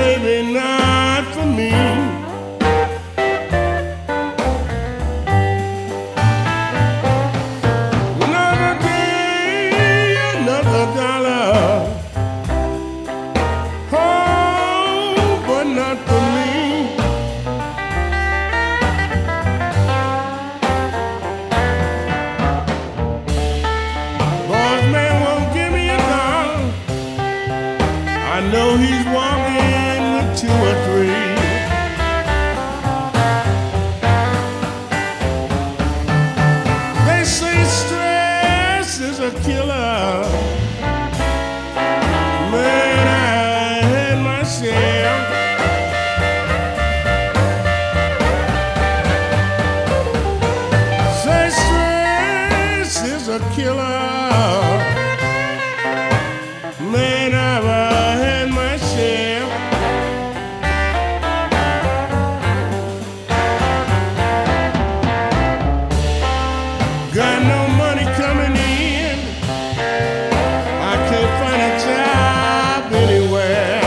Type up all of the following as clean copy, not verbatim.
baby, not for me. Another day, another dollar. Oh, but not for me. Boss man won't give me a dollar. I know he's walking with two or three. They say stress is a killer. Man, I had my share. Say stress is a killer. Man, I've had my share. Got no money coming in. I can't find a job anywhere.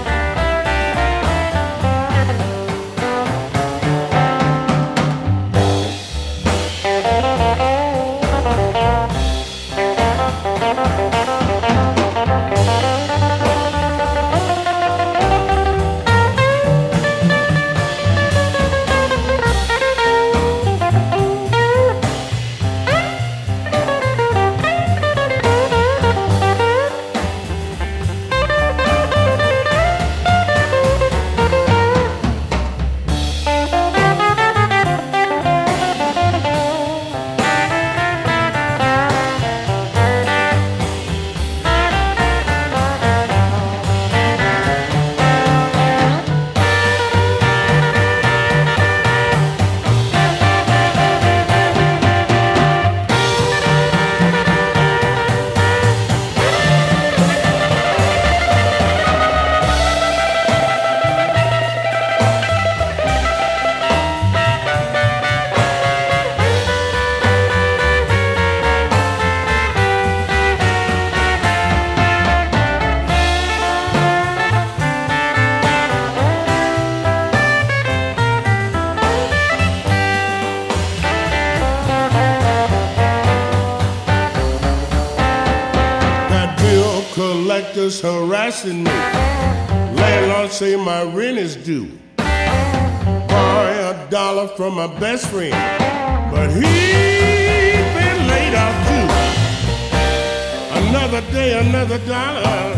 Collectors harassing me. Landlord say my rent is due. Borrow $1 from my best friend, but he been laid off too. Another day, another dollar.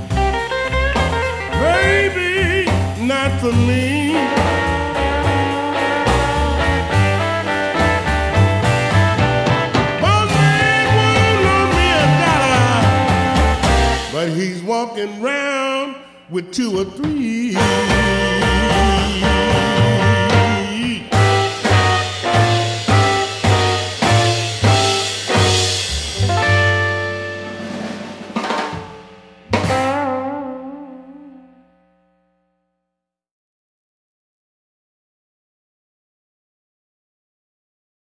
Baby, not for me. But he's walking round with two or three.